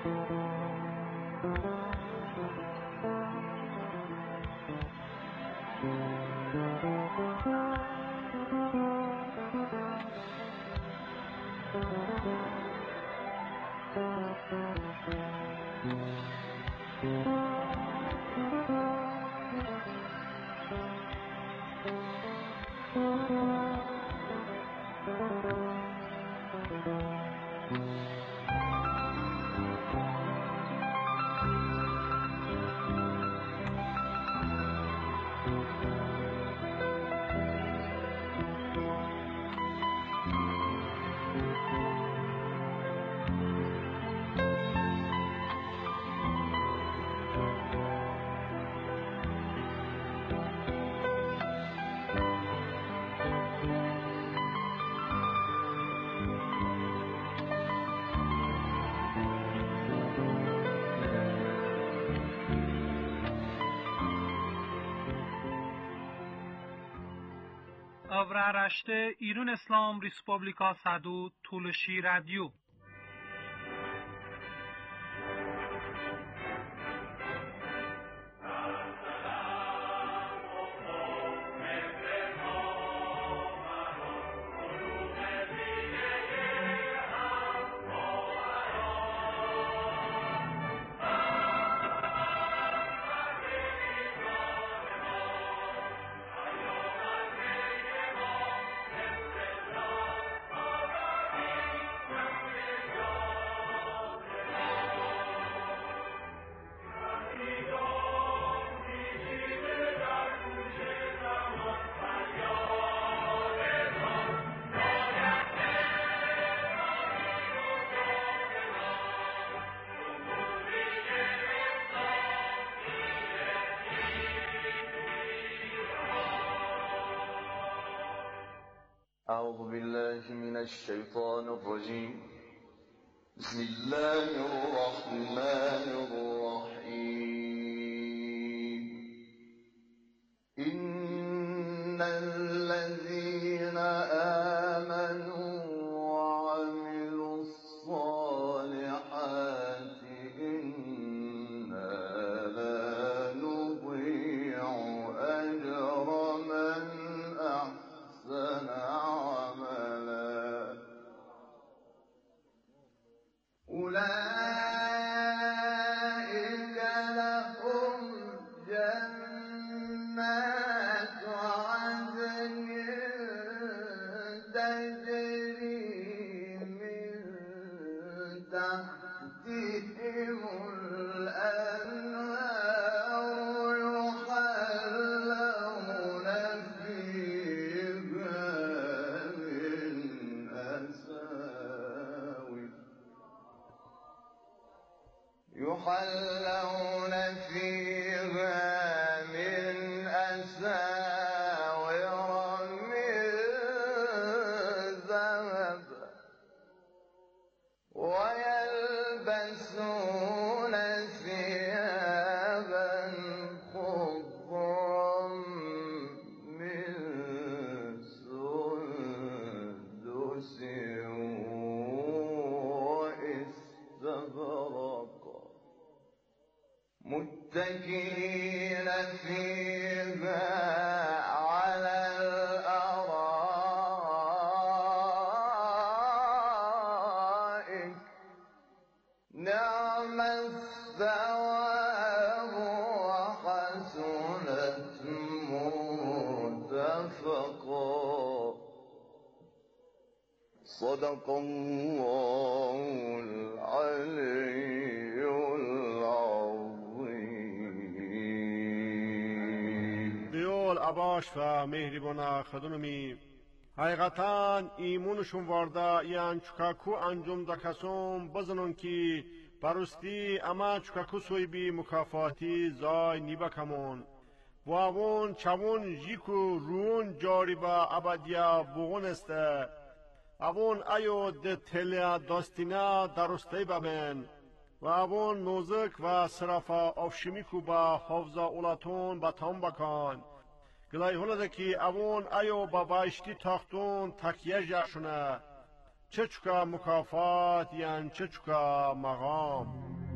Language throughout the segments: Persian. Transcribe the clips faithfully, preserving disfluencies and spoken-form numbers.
Avraaraşte İran İslam Respublika Sadu Tuluşi Radyo. أعوذ بالله من الشيطان الرجيم بسم الله الرحمن الرحيم إن الذين آمنوا وعملوا الصالحات إنا لا نضيع أجر من أحسن أولئك لهم جنات عدن تجري من تحتهم الأنهار يحلون فيها من أساور يحلون فيها من أساور من ذهب ويلبسون ثيابا خضرا من سندس واستبرق متكئين فيها على الأرائك نعم الثواب وحسنت مرتفقا صدق الله العلي العظیم. دیول اباش و مهربانا خدونمی حقیقتا ایمونشون وارده یان چکاکو انجام دکسوم بزنون که برستی اما چکاکو سوی بی مکافاتی زای نیبکمون و اون چون جیکو رون جاری با ابدیا بغون استه اون ایو ده تلیا داستینا درسته ببین و اون نوزک و صرفا افشمیکو با حفظا اولاتون بطان بکن گلای هلده که اون ایو با بایشتی تاختون تکیه جاشونه چه چکا مکافات یان چه چکا مقام.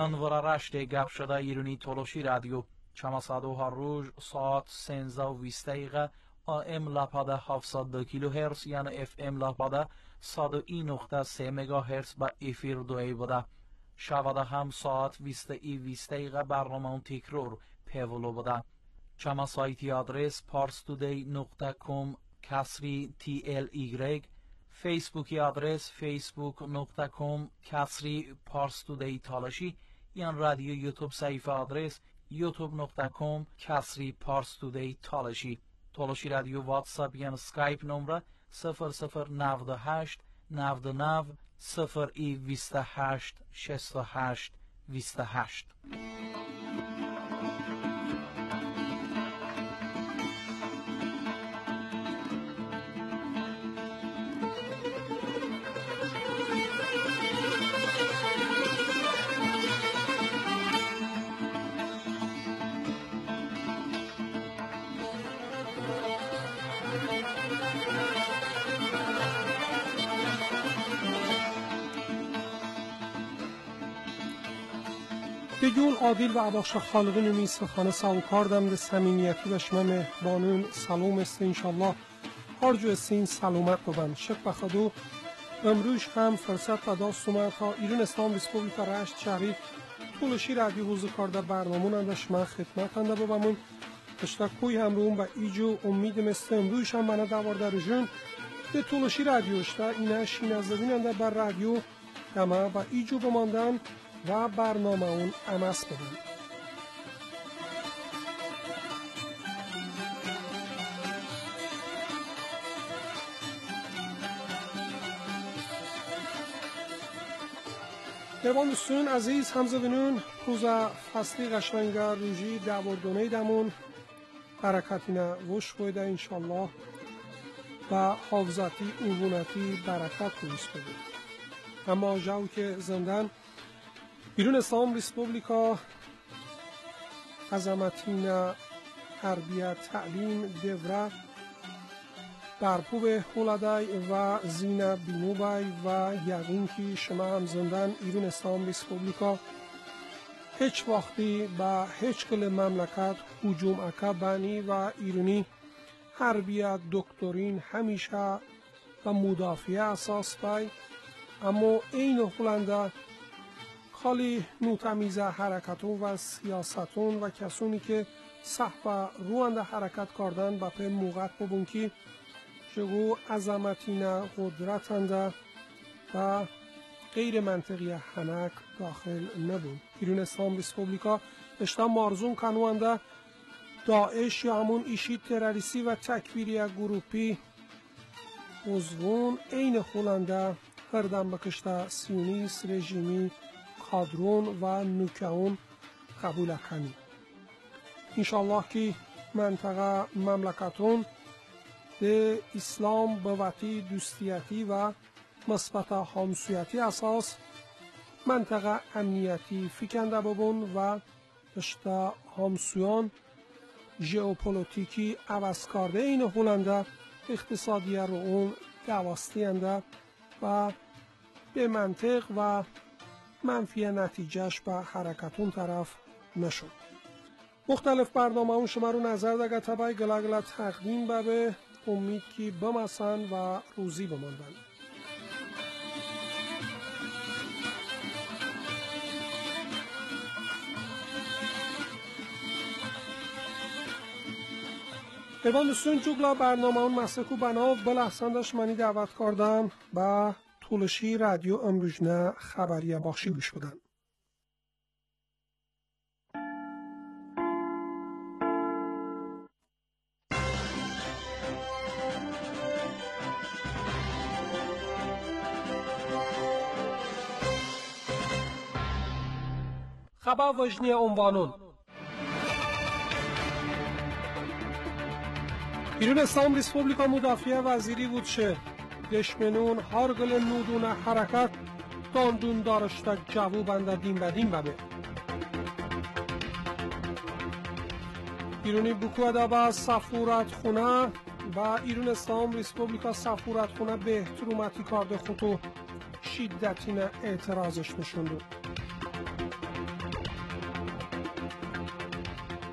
انور رشت گپ شده ایرونی تولوشی رادیو چما صدو هر روز ساعت سنزده و بیست دقیقه آم لپاده هفتصد و دو کیلو هرتز یعنی اف ام لپاده صد و یک نقطه سه مگا هرتز با افیر دوی بوده. شباده هم ساعت بیست ای بیست دقیقه برنامه تکرار پیولو بوده. چما سایتی آدرس پارستودی نقطه کام کسری تی ال ایگرگ، فیسبوکی آدرس فیسبوک نقطه کام کسری پارستودی تالشی، یان رادیو یوتیوب صفحه آدرس یوتیوب نقطه کام کسری پارستودی تالشی. تالشی رادیو واتساپ یان سکایپ نمره صفر صفر نود و هشت نود و نه صفر ای بیست و هشت شصت و هشت بیست و هشت. بگون عادل و عباقش خالقی نمی سخانه ساوکار دم ده سمینیتی و شمم بانون سلام است انشالله هر جو استین سلامت ببند شک بخدو امروز هم فرصت و داست اومد تا ایران اسلام ریسپوبلیکا رشت شهری تولشی رادیو حوزه کارده برنامون اندش من خدمت انده ببمون اشتاکوی همرون و ایجو امید مثل امروز هم منه دوار در جون به تولشی رادیو اشتا اینه شین از دبین انده بر رادیو همه و ایجو بماندن و برنامه اون امس بدن. دوان دوستون عزیز همزبینون روزا فصلی قشنگا روژی دواردونه دمون برکتینه وش بویده انشالله و حافظتی عبونتی برکت کنیست بوده. اما جاو که زندن ایران اسلام ریسپوبلیکا عظمتین تربیت تعلیم دوره برپوب هولدای و زین بینوبای و یقین که شما هم زندن ایران اسلام ریسپوبلیکا هیچ وقتی با هیچ کل مملکت هجوم اکا بانی و ایرانی تربیت دکترین همیشه و مدافع اساس بای اما این هولنده خالی نوتمیزه حرکتون و سیاستون و کسونی که صحبه روانده حرکت کردن با پی موقت ببون که شگو عظمتین قدرتنده و غیر منطقی حنک داخل نبود. ایران اسلام ریسپوبلیکا اشتا مارزون کنوانده داعش یا همون ایشی تروریستی و تکفیری گروپی عضوون این خولنده هردم بکشته سیونیست رژیمی کادرون و نوکاون قبول کنی. انشالله که منطقه مملکتون به اسلام به وطی دوستیتی و مثبت همسویتی اساس منطقه امنیتی فکنده ببون و اشتا همسویان ژئوپلیتیکی عوض کرده این هولنده اقتصادی رو اون دوستینده و به منطق و منفی نتیجهش به حرکتون طرف نشد. مختلف برنامه اون شما رو نظر دگه تبای گلاگلا تقدیم به امید که بمسن و روزی بماندن. ایوان دوستون جوگلا برنامه اون مسکو بناو بلحسندش منی دعوت کردم با تولشی رادیو امروزنه خبریه بخشی گوش بدن. خبر وجنی عنوانون ایران اسلام ریسپوبلیکا مدافع وزیری بود شه دشمنون هرگل نودون حرکت داندون دارشتا جوو بنده دین بدین ببه ایرانی بکوه با سفورت خونه و ایران اسلام ریسپوبلیکا سفورت خونه به احترومتی کارده خودو شدتین اعتراضش نشونده.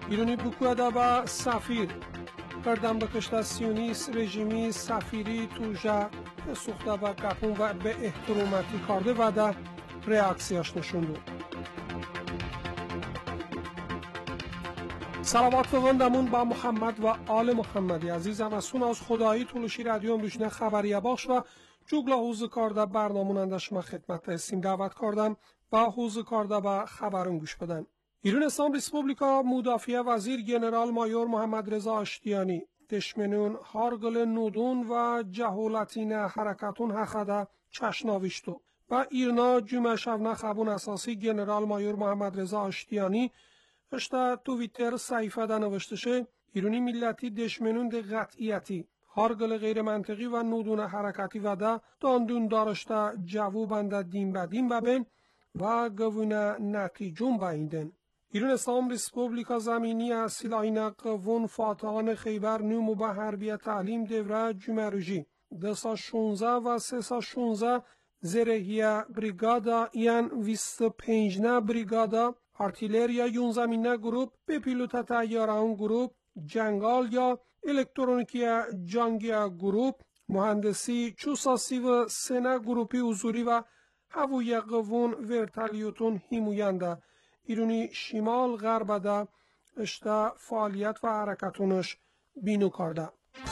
ایرانی بکوده با سفیر کردن بکشت سیونیست رژیمی سفیری توجه سوخته و گپون و به احترامتی کرده و در ریاکسیاش نشونده. سلامات بوندمون با محمد و آل محمدی عزیزم از سون از خدایی طولشی رادیو امروزنه خبریه باش و جوگلا حوز کارده برنامون شما خدمت هستیم دعوت کردم و حوز کارده با خبرون گوش بدن. ایران اسلام ریسپوبلیکا مدافع وزیر جنرال مایور محمد رضا آشتیانی دشمنون هارگل نودون و جهولتین حرکتون حخده چشناویشتو و ایرنا جمعه شبنه خبون اساسی جنرال مایور محمد رضا آشتیانی اشتا تویتر صحیفه ده نوشتشه ایرانی ملتی دشمنون ده قطعیتی هارگل غیر منطقی و نودون حرکتی و ده داندون دارشته جوو بنده دیم بدیم ببین و گوونه نتیجون بایندن. ایران اسلام ریسپوبلیکا زمینی سلاحین قوون فاتحان خیبر نوم و به حربیه تعلیم دوره جمعه روژی دو سا شونزه و سه سا شونزه زرهیه بریگادا یان ویست پنجنه بریگادا آرتیلریا یون زمینه گروپ به پیلوت تیاران گروپ جنگال یا الکترونیکی جانگیا گروپ مهندسی چوساسی و سنه گروپی حضوری و هووی قوون ورتالیوتون هیموینده ایرونی شمال غرب ده اشتا فعالیت و حرکتونش بینو کرده.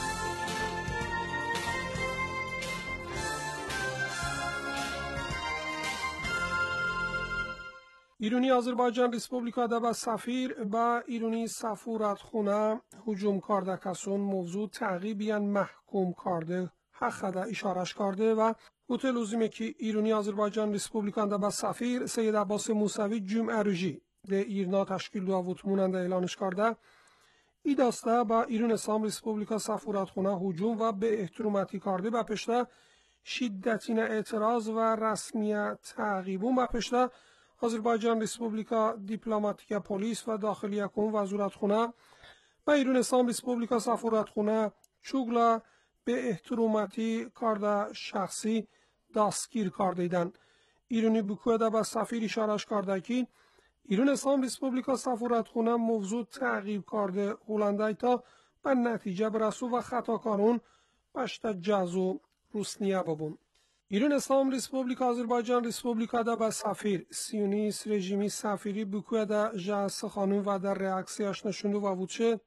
ایرانی آذربایجان ریسپوبلیکا ده با سفیر با ایرانی سفارتخونه هجوم کرده کسون موضوع تعقیبیان محکوم کرده حق ده اشارش کرده و گوته لزومه که ایرانی آذربایجان ریسپوبلیکا ده با سفیر سید عباس موسوی جمعه روژی ده ایرنا تشکیل داوت موننده اعلانش کرده ای داسته با ایران اسلام ریسپوبلیکا سفارتخونه هجوم و به احترامتی کرده و پشته شدتین اعتراض و رسمیت تعقیبون و پشته آذربایجان ریسپوبلیکا دیپلماتیک پلیس و داخلی کن وزارتخونه و ایران اسلام ریسپوبلیکا سفارتخونه چوگلا به احترامتی کرده شخصی دستگیر کردیدن. ایرانی بکوده با سفیر اشارش کرده که ایران اسلام ریسپوبلیکا سفارتخونه موضوع تعقیب کرده هلنده تا به نتیجه برسو و خطاکارون بشت جزو روسنیه ببون. ایران اسلام ریسپوبلیکا آذربایجان ریسپوبلیکا ده با سفیر سیونیست رژیمی سفیری بکوده جهاز خانون و در ریاکسیاش نشونده و وچه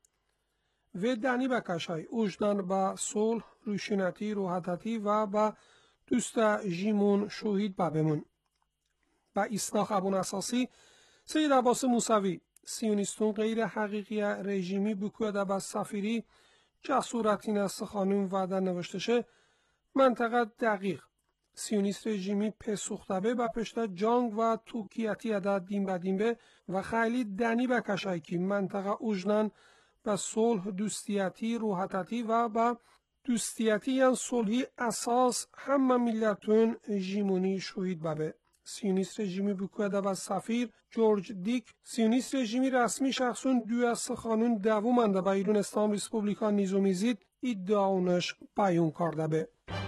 و دنی بکشای اوجدان با صلح روشنتی روحتتی و با دوست جیمون شهید ببمون. با ایسنا خبون اساسی سید عباس موسوی سیونیستون غیر حقیقی رژیمی بکوده با سفیری جسورتین است خانون و در نوشتشه منطقه دقیق سیونیست رژیمی پسوختبه و پشت جانگ و توکیتی عدد دیم بدیمبه و خیلی دنی بکشای که منطقه اوجنان به صلح دوستیتی روحتتی و به دوستیتی یان صلحی اساس همه ملتون جیمونی شهید ببه. سیونیست رژیمی بکوده و سفیر جورج دیک سیونیست رژیمی رسمی شخصون دو از خانون دومنده به ایران اسلام ریسپوبلیکا نیزومیزید ادعاونش بیان کرده به.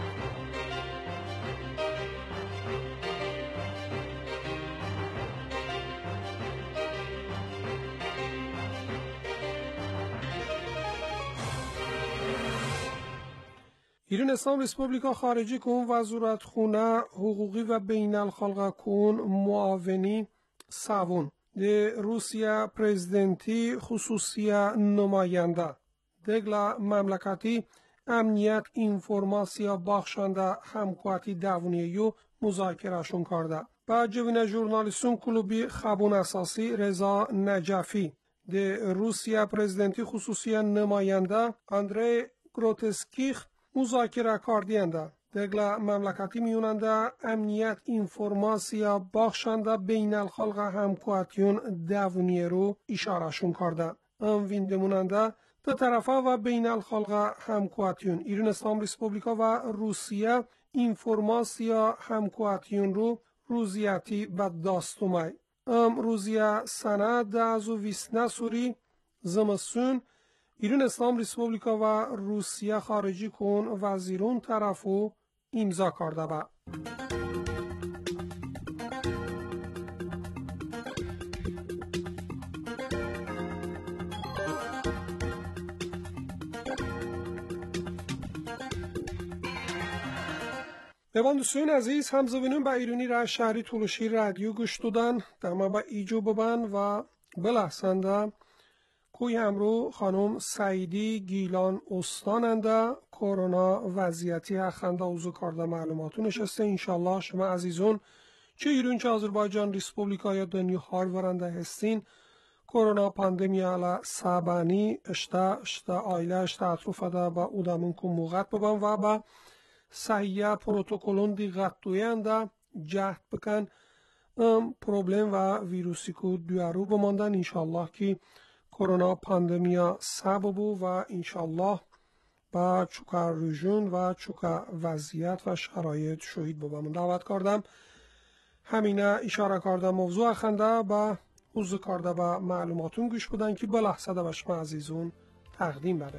ایران اسلام ریسپوبلیکا خارجی کن وزارتخونه حقوقی و بین الخلق کن معاونی سوون ده روسیه پرزیدنتی خصوصی نماینده دگلا مملکتی امنیت اینفورماسیا بخشنده همکواتی دوونیو مذاکرهشون کرده. با جوین ژورنالیستون کلوبی خبون اساسی رضا نجفی ده روسیه پرزیدنتی خصوصی نماینده اندری گروتسکیخ مذاکره کردینده دگلا مملکتی میوننده امنیت اینفورماسیا بخشنده بین الخلق همکواتیون دوونیه رو اشارهشون کرده. ام ویندموننده دو طرفه و بین الخلق همکواتیون ایران اسلام ریسپوبلیکا و روسیه اینفورماسیا همکواتیون رو روزیتی و داستومای. ام روزیه سنه دازو ویسنه سوری زمسون ایران اسلام ریسپوبلیکا و روسیه خارجی کن وزیرون طرفو امضا کرده با. Levandusuyun aziz hamzavinin ba ایرانی را شهری تولوشی رادیو گوش دادن دما با ایجو ببن و بلحسنده کوی همرو خانم سعیدی گیلان استاننده کرونا وضعیتی هخنده اوزو کارده معلوماتو نشسته. انشالله شما عزیزون چه ایران چه آذربایجان ریسپوبلیکای دنیا هار ورنده هستین کرونا پاندمیا علا سابانی اشتا اشتا آیله اشتا اطروفه ده با اودامون کن موقت ببن و با صحیح پروتوکولون دیگت دوینده جهد بکن پروبلم و ویروسی که دوارو بماندن. انشالله که کرونا پاندمیا سببو و انشالله با چوکا رژون و چوکا وضعیت و شرایط شهید ببامون دعوت کردم. همینه اشاره کردم موضوع خنده با حوض کرده با معلوماتون گوش بودن که بلحظه به شما عزیزون تقدیم بره.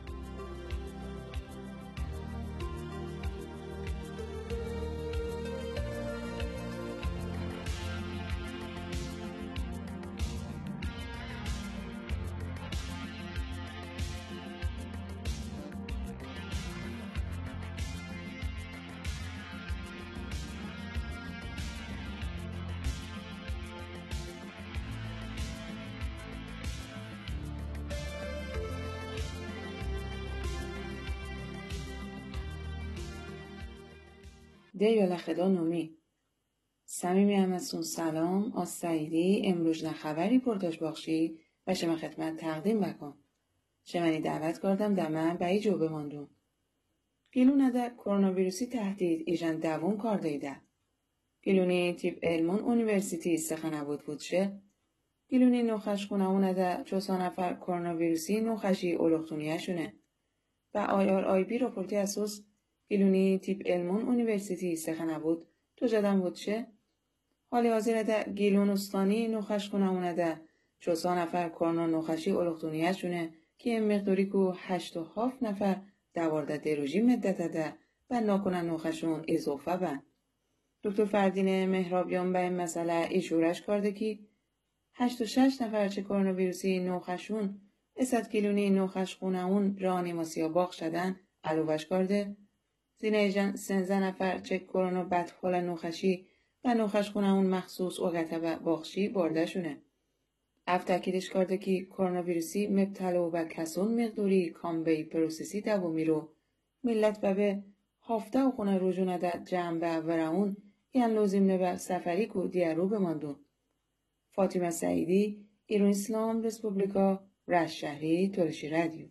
دیو لخدا نومی سمیمی همتون سلام از سعیدی امروز نخبری پرداش باخشی و شما خدمت تقدیم بکن. شمانی دعوت کردم دمه به ای جو بماندون. گیلو نده کرونا ویروسی تهدید ایجان دوون کار دیده. گیلونی تیپ علمون اونیورسیتی استخانه بود بودشه. گیلونی نوخش خونه نده چوسا نفر کرونا ویروسی نوخشی اولوختونیه شونه. و آی آر آی بی راپورتی اساس گیلونی تیپ علمون اونیورسیتی استخانه بود تو جدن بودشه. حالی حاضر ده گیلون استانی نوخش خونه ده چوسا نفر کرونا نوخشی اولوختونیه شونه که این مقداری که هشت و هفت نفر دوارده دیروژی مدت ده و ناکنن نوخشون اضافه بند. دکتر فردین مهرابیان به این مسئله ایشورش کرده که هشت و شش نفر چه کرونا ویروسی نوخشون اسد گیلونی نوخش خونه اون رانیماسیا باق شدن علوش کرده. زینه جن سنزه نفر چه کرونا بدحال نوخشی و نوخش خونه اون مخصوص اوگته باخشی برده شونه. اف تاکیدش کرده که کرونا ویروسی مبتلا و کسون مقدوری کامبی پروسسی دومی رو ملت به هفته و خونه رجوع نده جمع به ورعون یعن لازم نبه سفری که دیارو بماندون. فاطمه سعیدی ایران اسلام ریسپوبلیکا رشت شهری تولوشی رادیو.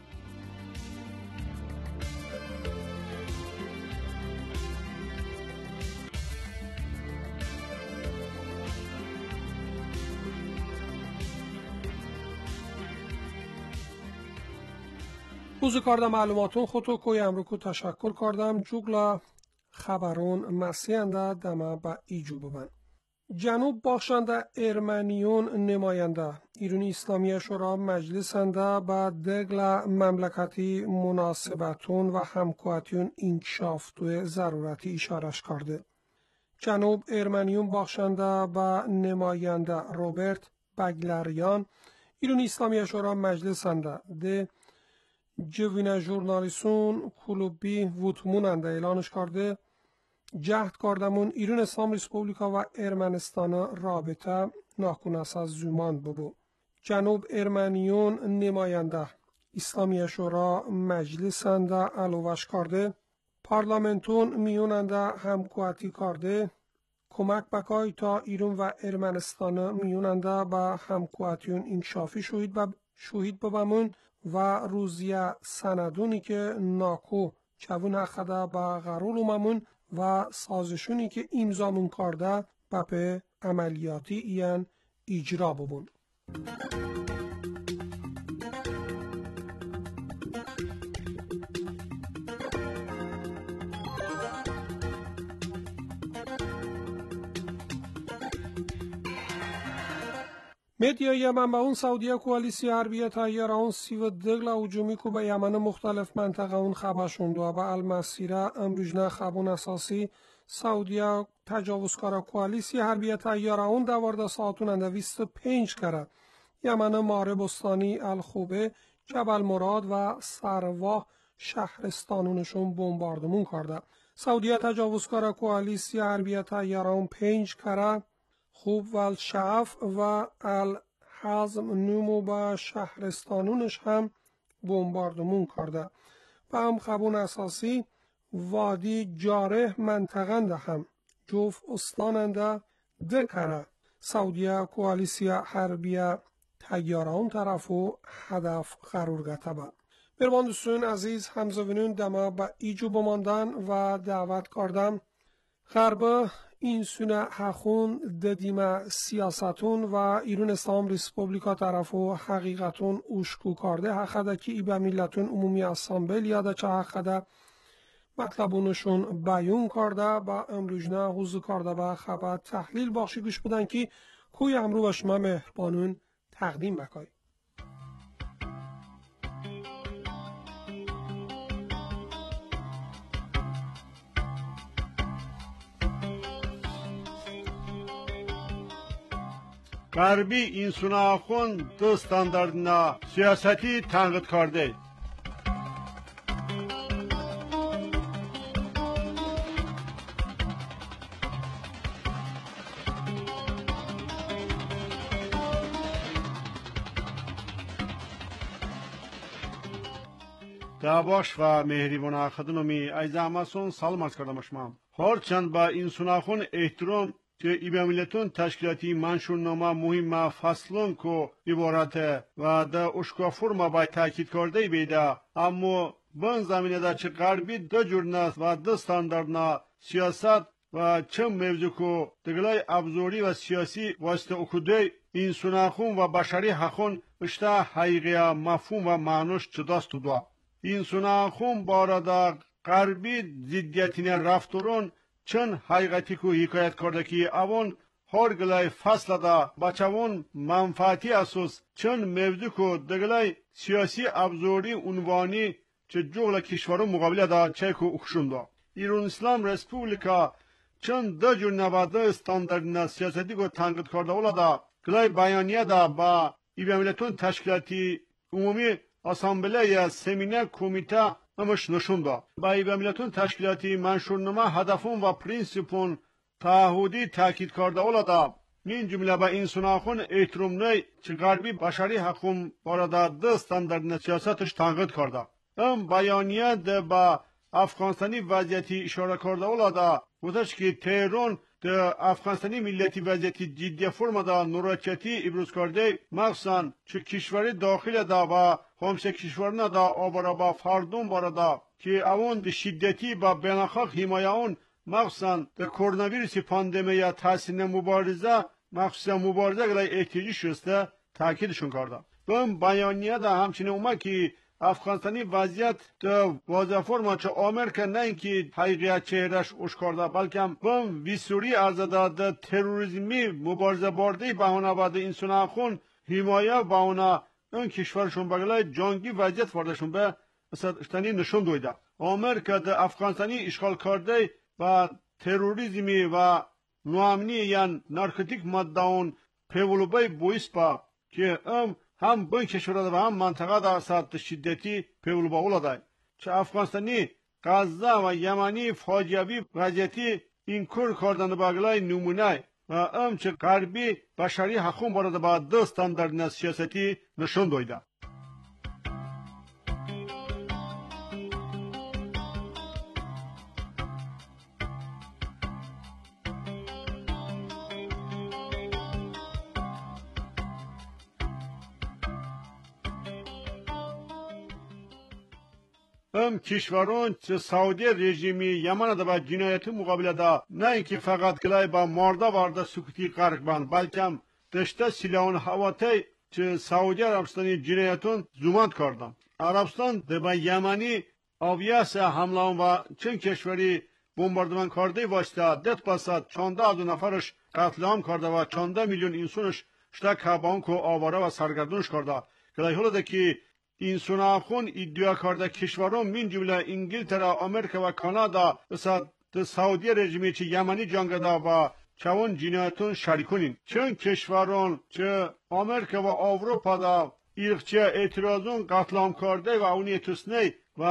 روز کردم معلوماتون خودتو کوی امروکو تشکر کردم جوگلا خبرون مسیحنده دمه با ایجو ببن. جنوب بخشنده ارمنیون نماینده ایرانی اسلامی شورا مجلسنده با دگل مملکتی مناسبتون و همکواتیون انکشافتو ضرورتی اشارش کرده. جنوب ارمنیون بخشنده با نماینده روبرت بگلریان ایرانی اسلامی شورا مجلسنده ده جوینه ژورنالیسون کلوبی ووتموننده اعلانش کرده جهد کردمون ایران اسلام ریسپوبلیکا و ارمنستان رابطه ناکناس از زمان ببو. جنوب ارمنیون نماینده اسلامی شورا مجلسنده علوش کرده پارلمنتون میوننده همکواتی کرده کمک بکای تا ایران و ارمنستان میوننده با همکواتیون انکشافی شوید و شوید ببمون و روزیه سندونی که ناکو چوون اخده با غرول اوممون و سازشونی که امضامون کرده به عملیاتی این اجرا ببون. مدیا یمن به اون سعودیه کوالیسی حربیه تایار اون سی و دگل اوجومی که به یمن مختلف منطقه اون خبرشون دو و المسیره امروجنه خبون اساسی سعودیه تجاوزکارا کوالیسی حربیه تایار اون دوارده ساعتون انده ویست پینج کرد. یمن ماره بستانی الخوبه جبل مراد و سرواه شهرستانونشون بمباردمون کرده. سعودیه تجاوزکار کوalitsiya حربیه تیاران پنج کره خوب و الشعف و الحزم نومو به شهرستانونش هم بمباردمون کرده و هم خبون اساسی وادی جاره منطقنده هم جوف استاننده ده کره سعودیه کوalitsiya حربیه تیاران طرفو هدف قرار گرفته. بربان دوستان عزیز همزوینون دما با ایجو بماندن و دعوت کردم غرب این سونه حخون ددیم سیاستون و ایرون اسلام ریسپوبلیکا طرفو حقیقتون اوشکو کرده حقده که ای به ملتون عمومی اسامبل یاده چه حقده مطلبونشون بیون کرده با امروجنه حضور کرده با خبر تحلیل باخشی گوش بودن که کوی امرو و شما مهربانون تقدیم بکای. غربی این سناخون دو ستانداردنا سیاستی تنقید کرده. دعواش و مهریبان خدنومی ایز همسون سلام عرض کردم شما. هرچند با این سناخون احترام که ایبه ملتون تشکیلاتی منشورنامه مهم فصلون که عبارته و ده اشکا فرما باید تاکید کرده بیده اما بن زمینه ده چه غربی ده جورناست و ده ستانداردنا سیاست و چه موضوع که دگلای ابزوری و سیاسی واسطه اکوده این سناخون و بشری حقون اشته حقیقی مفهوم و معنوش چداست دو این سناخون بارده غربی زیدیتین رفتورون چن حقیقتی که حکایت کرده که اون هر گلای فصل دا بچوون منفعتی اساس چن موضوع که دگلای سیاسی ابزوری عنوانی چه جغل کشورون مقابل دا چه که اخشونده ایران اسلام رسپوبلیکا چن ده جور نواده استانداردنا سیاستی که تنقید کرده اولا دا گلای بیانیه دا با ایبه ملتون تشکیلاتی عمومی اسامبله یا سمینه کمیته همش نشون داد. با ایبه ملتون تشکیلاتی منشورنامه هدفون و پرینسیپون تعهدی تاکید کرده اولادا این جمله با این سناخون احترام نه چه غربی بشری حقوق وارد ده استاندارد سیاستش تنقید کرده. ام بیانیه ده با افغانستانی وضعیتی اشاره کرده اولادا گفتش که تهران ده افغانستانی ملتی وضعیتی جدی فرم دا نوراچتی ابراز کرده مخصوصا چه کشوری داخل دا و همسه کشورنا دا آبارا با فردون باردا که اون ده شدتی با بیناخاق حمایه اون مخصوصا ده کرونا ویروس پاندمی تحسین مبارزه مخصوصا مبارزه گلای احتیاجی شسته تاکیدشون کرده. این بیانیه دا همچنین اومد که افغانستانی وضعیت ده واضح فرما چه آمریکا نه اینکه حقیقیت چهرش اشکارده بلکه بم ویسوری ارزده ده تروریسمی مبارزه بارده بهانه بعد این سناخون حمایه بهانه اون کشورشون بگلای جنگی وضعیت واردشون به استانی نشون دویده. آمریکا ده افغانستانی اشغال کرده و تروریسمی و نوامنی یعنی نارکوتیک ماده اون پیولوبای بویس با که ام هم بین کشورده و هم منطقه در سطح شدتی پیولوبا اولاده. چه افغانستانی غزه و یمنی فاجعه‌ای وضعیتی این کار کردن بگلای نمونه و ام چه غربی بشری حقوق بارده با دو استاندارد سیاستی نشون دویده. ام کشورون چه سعودی رژیمی یمن دا با جنایت مقابله دا نه اینکه فقط گلای با مرده وارد سکوتی غرق بند بلکه دشته سلاحون هواتی چه سعودی عربستانی جنایتون زومند کردن. عربستان ده با یمنی آویاس حملان و چند کشوری بمباردمان کرده واسطه دت پاسد چانده از نفرش قتل عام کرده و چانده میلیون انسانش شده کبان که آواره و سرگردونش کرده. گلای حالا ده که این سناخون ادعا کرده کشوران من جمله انگلترا، آمریکا و کانادا مثل سعودی رژیمی چه یمنی جنگ دا و چون جنایتون شریکونین. چون کشوران چه آمریکا و اروپا دا ایرچه اعتراضون قتل عام کرده و اونی تسنی و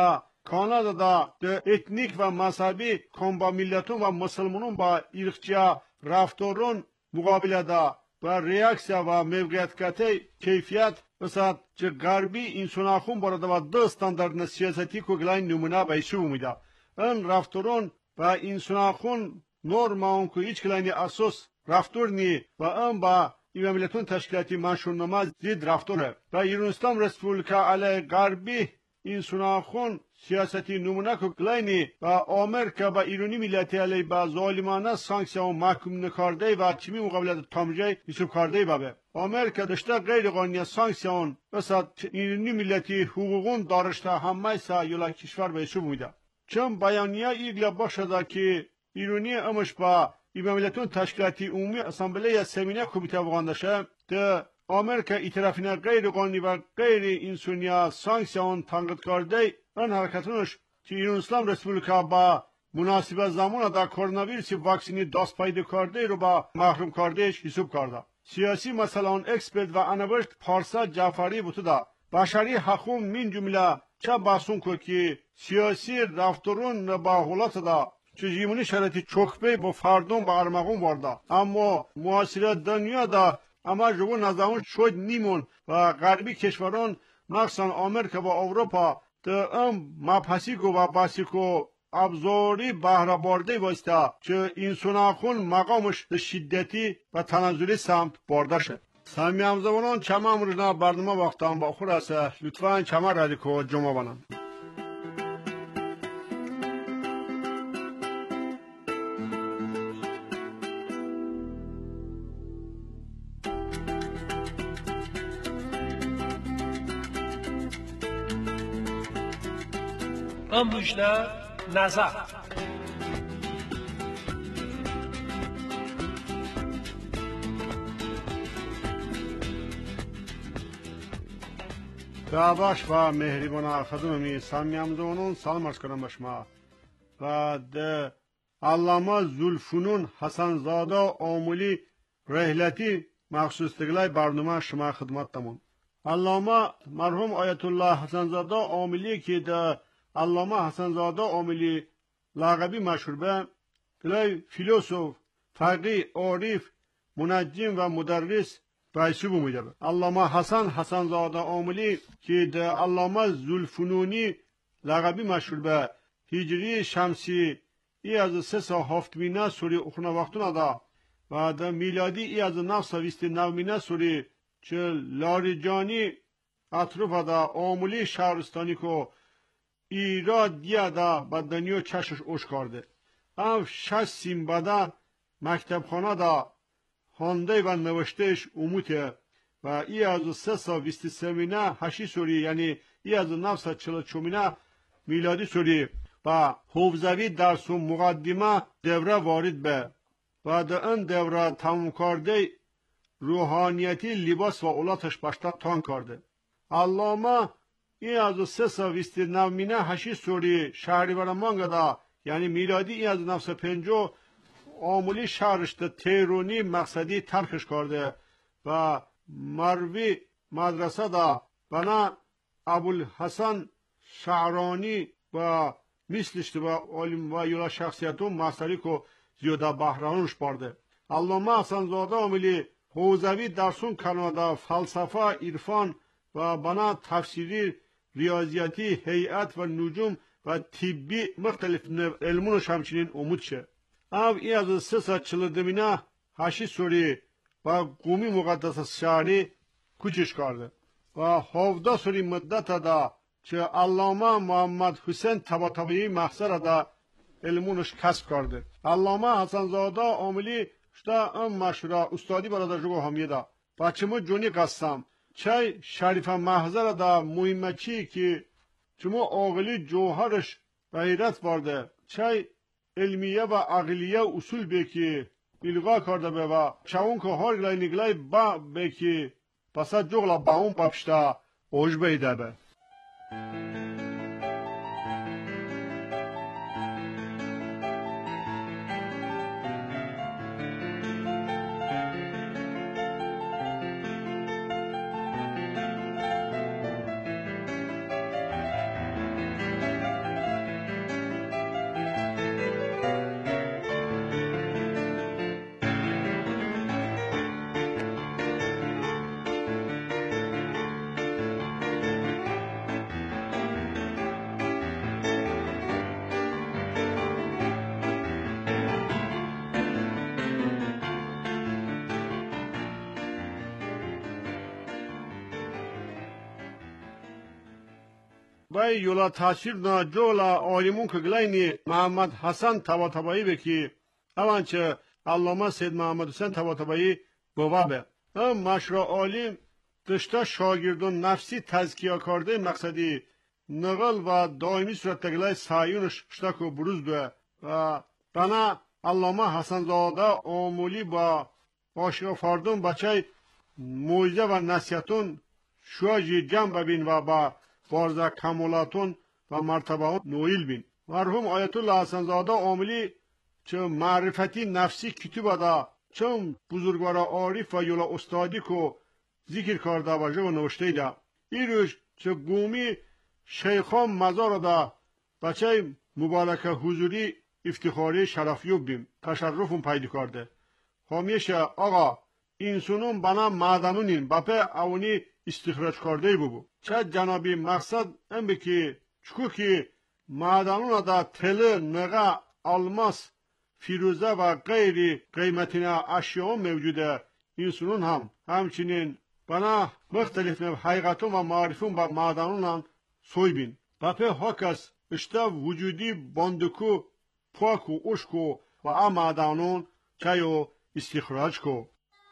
Kanada'da de etnik ve mezhebi komba milletin ve Müslümanın ba irkçıya raftorun mukabilede ve reaksiya ve mevkiyetkate keyfiyet mesela ki garbi insanakun barada ve dı standartına siyaseti kuglayn numuna baysu umida. En raftorun ve insanakun norma onku iç klayni asos raftorni ve en ba İmam Milletun Teşkilati manşurnama zid raftore ve Yunanistan Respublika ale garbi insanakun siyaseti numuna kuglayni ve Amerika ve İrani milleti aleyh ba zalimane sanksiyon mahkum nekarde ve kimi mukabilede tamcay yusuf karde babe. Amerika dışta gayri qanuniye sanksiyon mesela İrani milleti hukukun darışta hammaysa yola kişvar ve yusuf muyda. Çın bayaniye ilgili başladı ki İrani amış ba İmam Milletun Teşkilati Umumi Asambleye Semine Komite vatandaşı de Amerika itirafına gayri qanuni ve gayri insaniye sanksiyon tanqid karde en hareketiniş ki Yunanistan Respublika ba münasibet zamana da koronavirüsü vaksini das paydı karde ro ba mahrum kardeş yusuf karda. Siyasi meselenin ekspert ve anabışt Parsa Cafari butu da başarı hakkun min cümle çe bahsun ko ki siyasi raftorun ba hulata da çözümünü şereti çok bey bu fardon ba armağun vardı. Ama muasire dünyada ama bu nazamın şoyd nimun ve garbi keşvarın naksan Amerika ve Avrupa de ام مپسیکو و باسیکو ابزاری بهره برده واسطه که انساناخون مقامش به شدتی و تنازلی سمت برده شد. سامی همزمانان چما امروزنا برنامه وقتان با خور است. لطفاً چما رادیکو جمع بانن. ام müjde نظر دعواش و مهریبان خدممی سامیامزونون سلام عرض کنم بشما و ده علامه زلفنون حسن زاده آمولی رحلتی مخصوص تگلای برنامه شما خدمت تمون علامه مرحوم آیت الله حسن زاده آمولی که ده علامه حسن زاده آمولی لقبی مشهور به گلای فیلسوف فقیه عارف منجم و مدرس بایسو بومیده به علامه حسن حسن زاده آمولی که ده علامه زلفنونی لقبی مشهور به هجری شمسی ای از سه سا هفت مینه سوری اخونه وقتونه ده و ده میلادی ای از نو سا ویست نو مینه سوری چه لاریجانی اطروف ده آمولی شهرستانی که ایرا دیه ده با دنیا چشش اوش کرده او شش سیم بده مکتب خانه ده خانده و نوشتهش اموته و ای از سه سا ویست سمینه هشی سوری یعنی ای از نو سا چل چومینه میلادی سوری و حوزوی درس و مقدمه دوره وارد به و در این دوره تمام کرده روحانیتی لباس و اولاتش باشتا تان کرده علامه ای از سه سا ویست نو مینه هشی سوری شهری برمانگه ده یعنی میلادی ای از نفس پنجو آمولی شهرش ده تیرونی مقصدی ترکش کرده و مروی مدرسه ده بنا ابوالحسن شعرانی و مثلش و علم و یولا شخصیتون مصری که زیاده بحرانش برده علامه حسن زاده آمولی حوزوی درسون کانادا فلسفه عرفان و بنا تفسیری ریاضیاتی هیئت و نجوم و طبی مختلف علمونش همچنین امود شه او ای از سه سا چلدمینه هشی سوری و قومی مقدس شهری کوچش کرده و هفده سوری مدت ده چه علامه محمد حسین طباطبایی محصر ده علمونش کسب کرده علامه حسن زاده عاملی شده ام مشهوره استادی براده جگو همیه ده بچه ما جونی قسم چای شریف محضر ده مهمه چی که چما آقلی جوهرش غیرت برده چای علمیه و عقلیه اصول بکی الغا کرده به و چون که هر گلای نگلای با بکی پسا جغلا با اون پاپشتا اوش بیده به بای یولا تاثیر نا جولا آلیمون که گلینی محمد حسن تواتبایی بکی اوانچه علامه سید محمد حسین تواتبایی بوابه هم مشرا آلیم دشتا شاگردون نفسی تزکیه کرده مقصدی نقل و دائمی صورت تگلای سایونش شتاکو بروز دوه و بنا علامه حسن زاده آمولی با عاشق فردون بچه موعظه و نصیحتون شواجی جمع ببین و با بارزه کمالاتون و مرتبه نویل بین. مرحوم آیت الله حسن زاده آمولی چه معرفتی نفسی کتب دا چون بزرگوار عارف و یولا استادی کو ذکر کرده و جو نوشته دا ایروش چه گومی شیخان مزار دا بچه مبارک حضوری افتخاری شرفیوب بیم تشرفون پیدا کرده همیشه آقا اینسونون بنا معدنونین بپه اونی استخراج کرده ببو چه جنابی مقصد این بکی چکو که معدنون دا تله نغه الماس فیروزه و غیری قیمتین اشیاء موجوده اینسونون هم همچنین بنا مختلف حقیقتون و معرفون با معدنون هم سوی بین بپه حکس اشته وجودی باندکو پاکو اشکو و ام معدنون چایو استخراج کو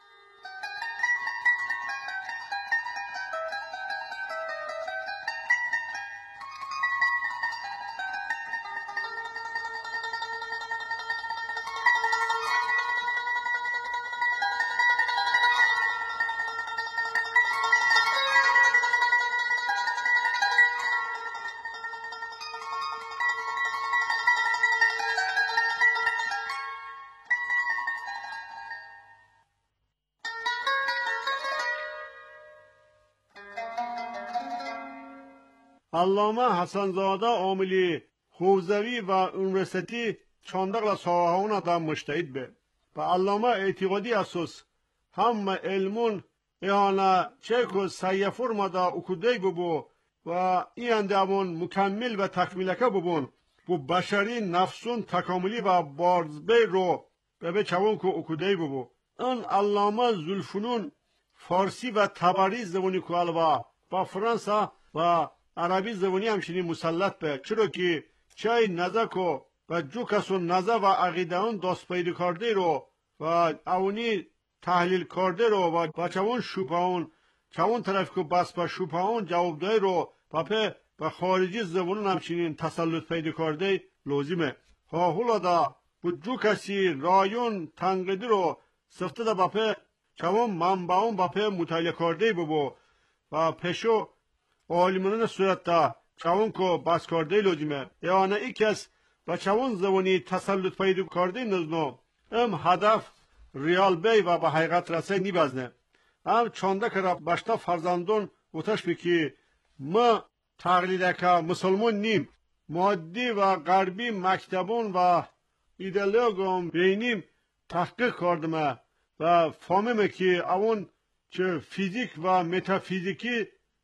علامه حسن زاده عاملی حوزوی و یونیورسیتی چاندقل ساواهون دا مجتهد به و علامه اعتقادی اساس هم علمون ایانا چکو سیفور ما دا اکودی ببو و این دامون مکمل و تکمیلکه ببون بو بشری نفسون تکاملی و بارزبی رو به به چوون که اکودی ببو ان علامه زلفنون فارسی و تبری زبونی که الوا با فرانسا و عربی زبانی همچنین مسلط به چرا که چای نزکو و جو کسون نزه و عقیده اون دست پیدا کرده رو و اونی تحلیل کرده رو و بچهون شوپاون چون طرف که بس با شوپاون جواب دای رو و په و خارجی زبانون همچنین تسلط پیدا کرده لازمه ها حالا دا بود جو کسی رایون تنقیدی رو سفته دا بپه چون منبعون بپه مطالعه کرده ببو و پشو عالمانان صورت دا چون که بس کرده لازمه یعنی ای کس و چون زبانی تسلط پیدا کرده نزنو ام هدف ریال بی و به حقیقت رسه نی بزنه ام چانده که را بشتا فرزندون اوتش بکی ما تقلیده که مسلمان نیم مادی و غربی مکتبون و ایدئولوژیون بینیم تحقیق کردم و فهمیدم که اون چه فیزیک و متافیزیکی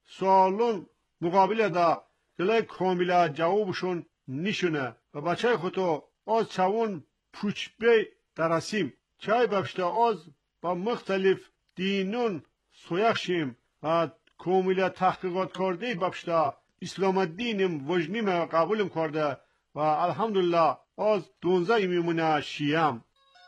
سوالون مقابل دا دلای کاملا جوابشون نشونه و بچه خودو از چون پوچ بی درسیم چای بفشتا از با مختلف دینون سویخشیم و کاملا تحقیقات کرده بفشتا اسلام دینم وجنیم قبولم کرده و الحمدلله از دونزه میمونه شیعم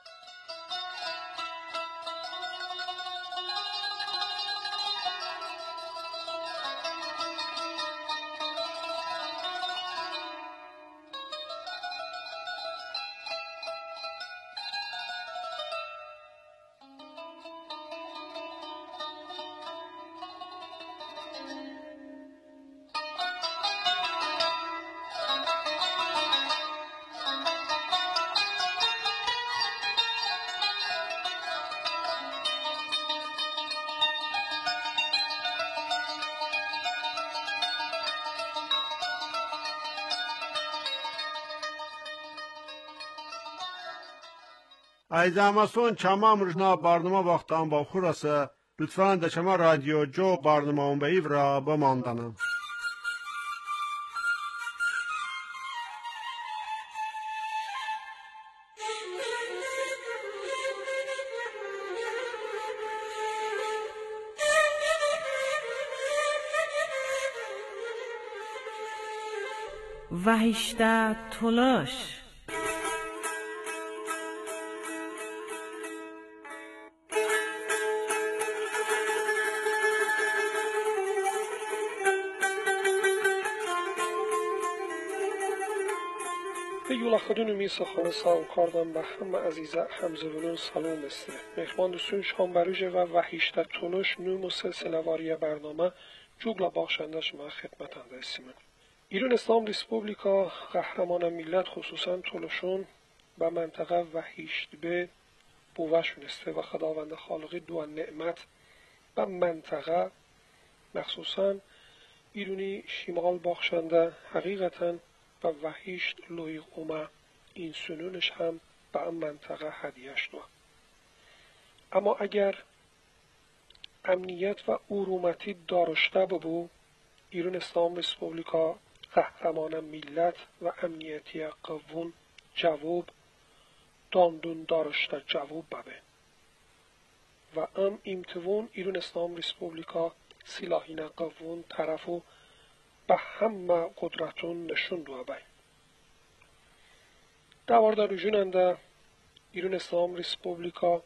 ایزامسون چما مرجنا برنامه وقتان با خورسه لطفاً در چما رادیو جو برنامه اون به ایورا بماندنم وحشته تلاش. Юла ходунуми сахана салом кардам ба ҳама азиза ҳамзавонон салом исте. меҳмон дӯстон шом барӯже ва ваҳишта тунуш нӯму силсилавария барнома ҷугла бахшанда шума хидматанда ҳастем. Ирон ислом республика қаҳрамона миллат хусусан тунушон ба мантақа ваҳиштбе бува шунисте ва худованда холиқи дуа неъмат ба мантақа махсусан ирони шимол бахшанда ҳақиқатан و وحیشت لویق اومه این سنونش هم به این منطقه هدیه شد. اما اگر امنیت و ارومتی داشته ببو ایران اسلام ریسپوبلیکا قهرمان ملت و امنیتی قوون جواب داندون داشته جواب ببه و ام امتوان ایران اسلام ریسپوبلیکا سلاحین قوون طرفو به همه قدرتون نشون دو بای. دوارده رجوننده ایران اسلام ریسپوبلیکا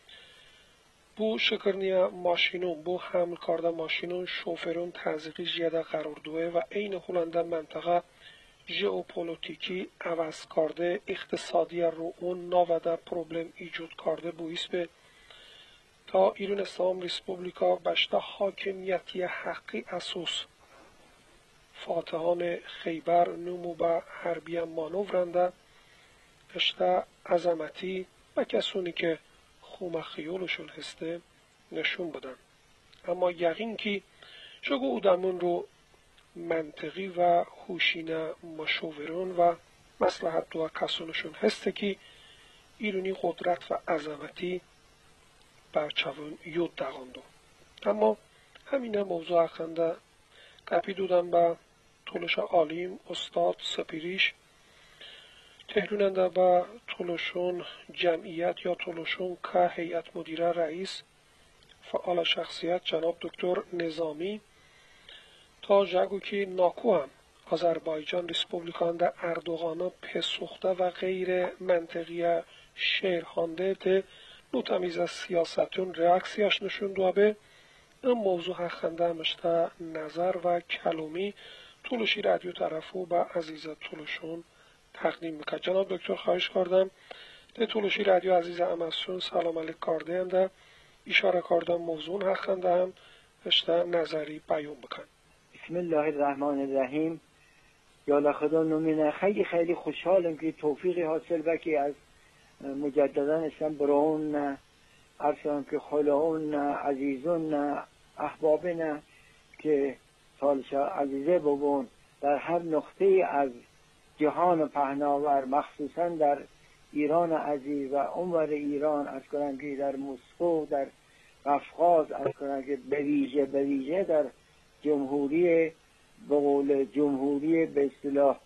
بو شکرنیا ماشینون بو حمل کرده ماشینون شوفرون تزریقی جیده قرار دوه و این هولنده منطقه ژئوپلیتیکی عوض کرده اقتصادی رو اون ناوده پروبلم ایجاد کرده بویست به تا ایران اسلام ریسپوبلیکا بشته حاکمیتی حقی اساس فاتحان خیبر نمو به حربی مانورنده اشته عظمتی و کسانی که خوم خیالشون هسته نشون بدن. اما یقین که شگو اودمون رو منطقی و هوشینه مشاورون و مصلحت دو کسانشون هسته که ایرانی قدرت و عظمتی برچوان یود داغاندو. اما همین موضوع اخنده قپی دودن به تولش عالیم استاد سپیریش تهروننده به تولشون جمعیت یا تولشون که هیئت مدیره رئیس فعال شخصیت جناب دکتر نظامی تا جگو که ناکو هم آذربایجان ریسپوبلیکان در اردوغانا پسوخته و غیر منطقی شهرخانده ده نوتمیز از سیاستون ریاکسیاش نشون دوابه این موضوع حقنده همشته نظر و کلومی تولشی رادیو طرفو با عزیز تولشون تقدیم میکرد. جناب دکتر خواهش کردم ده تولشی رادیو عزیز امسون سلام علیک کرده هم ده اشاره کردم موضوع حقنده هم اشته نظری بیان بکن. بسم الله الرحمن الرحیم. یا خدا نمینه خیلی خیلی خوشحالم که توفیقی حاصل بکی از مجددا اسم برون ارسان که خلاون عزیزون احبابنا که سالشا عزیزه ببون در هر نقطه از جهان پهناور مخصوصا در ایران عزیز و عمر ایران از کنم که در مسکو در قفقاز از کنم که بویژه بویژه در جمهوری به قول جمهوری به اصطلاح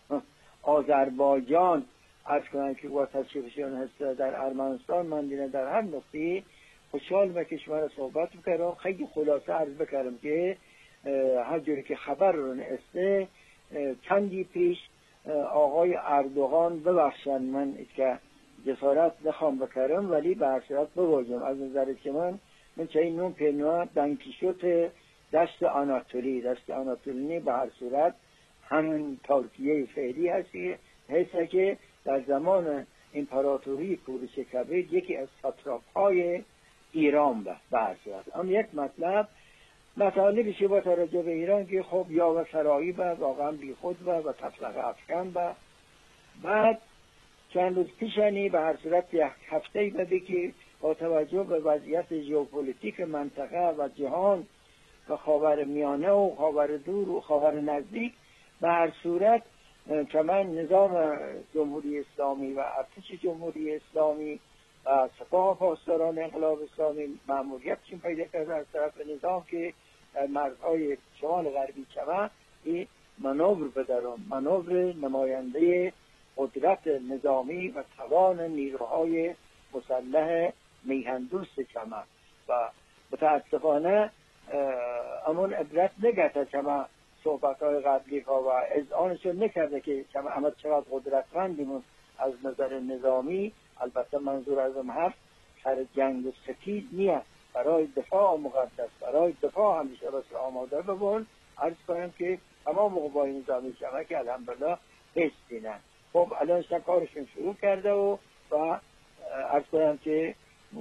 آذربایجان از کنم که با تشریفشون هست در ارمنستان من دیدم در هر نقطه خوشحال به کشور صحبت بکردم. خیلی خلاصه عرض بکردم که هر جوری که خبر رو نسته چندی پیش آقای اردوغان ببخشن من که جسارت نخوام بکردم ولی به هر صورت بواجم از نظر که من من چه این نون پنوه دنکیشوت دست آناتولی دست آناتولی به هر صورت همین ترکیه فعلی هستی هسته که در زمان امپراتوری کوروش کبیر یکی از ساتراپ های ایران به به هر صورت. اما یک مطلب مطالبی که با توجه به ایران که خب یا و سرایی به واقعا بی خود به و تفلق افکن به بعد چند روز پیشنی به هر صورت یک هفته بده که با توجه به وضعیت ژئوپلیتیک منطقه و جهان و خاور میانه و خاور دور و خاور نزدیک به هر صورت چمن نظام جمهوری اسلامی و ارتش جمهوری اسلامی و سپاه پاسداران انقلاب اسلامی مأموریتشون پیدا کرده از طرف نظام که در مرزهای شمال غربی چمن این منور بدارن منور نماینده قدرت نظامی و توان نیروهای مسلح میهندوست چمن و متاسفانه امون عبرت نگته چمن صحبت های قبلی ها و اذعانشون نکرده که احمد چقدر قدرتمندیمون از نظر نظامی. البته منظور ازم هست سر جنگ و ستیز نیست، برای دفاع مقدس، برای دفاع همیشه بس آماده ببون. عرض کنم که تمام قوای نظامی شما که الحمدلله بستینن. خب الان کارشون شروع کرده و و عرض کنم که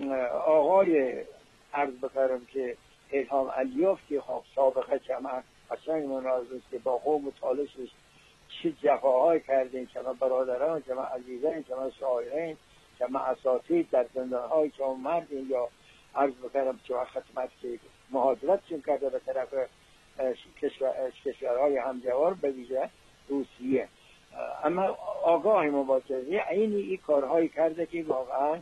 آقای عرض بکرم که الهام علیوف که خب سابقه چما قشنگ مناظره که با قوم و تالشش چه جفاهای کردین، چما برادران، چما عزیزان، چما شاعرین، چما اساتید در زندانهای چما مردین یا عرض بکرم چما خدمت که مهاجرتشون کرده به طرف کشورهای همجوار به ویژه روسیه. اما آگاه مباشری عینی این کارهایی کرده که واقعا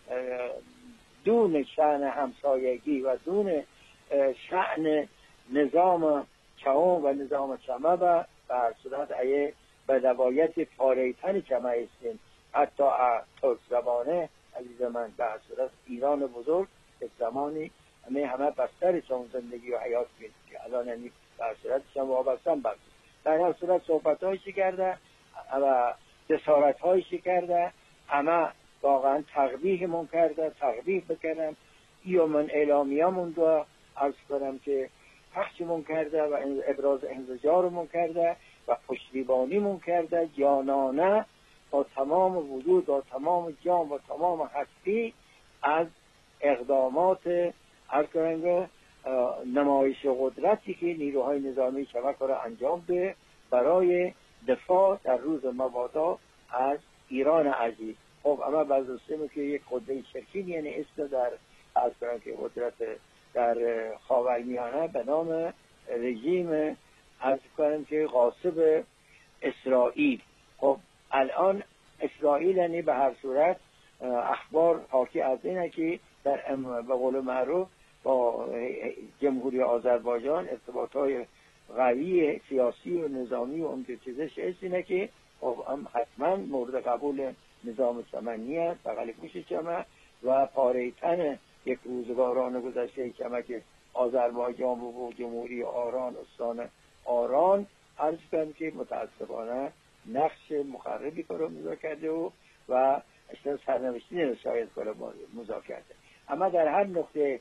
دون شأن همسایگی و دون شأن نظام چون و نظام چمه و بر صورت ایه به روایت پاریتن چمه استین حتی ترک زبانه عزیز من به صورت ایران بزرگ یک زمانی همه همه بستر چون زندگی و حیات بید که الان یعنی بر صورت چمه وابستن برد در هر صورت صحبت هایشی کرده و جسارت هایشی کرده همه واقعا تقبیح من کرده تقبیح بکنم یا من اعلامیه من دو عرض کنم که پخش من کرده و ابراز انزجار من کرده و پشتیبانی من کرده جانانه با تمام وجود و تمام جان و تمام هستی از اقدامات عرض کنم نمایش قدرتی که نیروهای نظامی شبکه را انجام ده برای دفاع در روز مبادا از ایران عزیز. خب اما بازرسیم که یک قدرت شرکین یعنی است در از کنم که قدرت در خاورمیانه به نام رژیم از کنم که غاصب اسرائیل. خب الان اسرائیل یعنی به هر صورت اخبار حاکی از اینه که در به قول معروف با جمهوری آذربایجان ارتباطهای قوی سیاسی و نظامی و اون چیزش است اینه که خب هم حتما مورد قبول نظام چمنی است بغل گوش چمن و پاریتن یک روزگاران گذشته چمن که آذربایجان و جمهوری آران استان آران عرض کنم که متاسفانه نقش مخربی کارو مزا کرده و و اشتر سرنوشتی نشاید کارو مزا کرده. اما در هر نقطه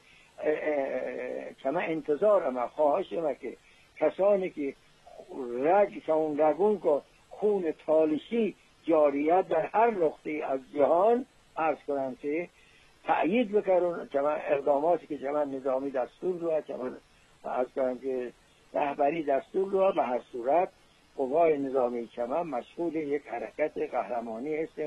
چمن انتظار اما خواهش اما که کسانی که رگ شون رگون که خون تالشی جاریت در هر نقطه از جهان عرض کنم که تأیید بکرون جمع اقداماتی که جمع نظامی دستور رو جمع عرض کنم که رهبری دستور رو به هر صورت قوای نظامی جمع مشغول یک حرکت قهرمانی است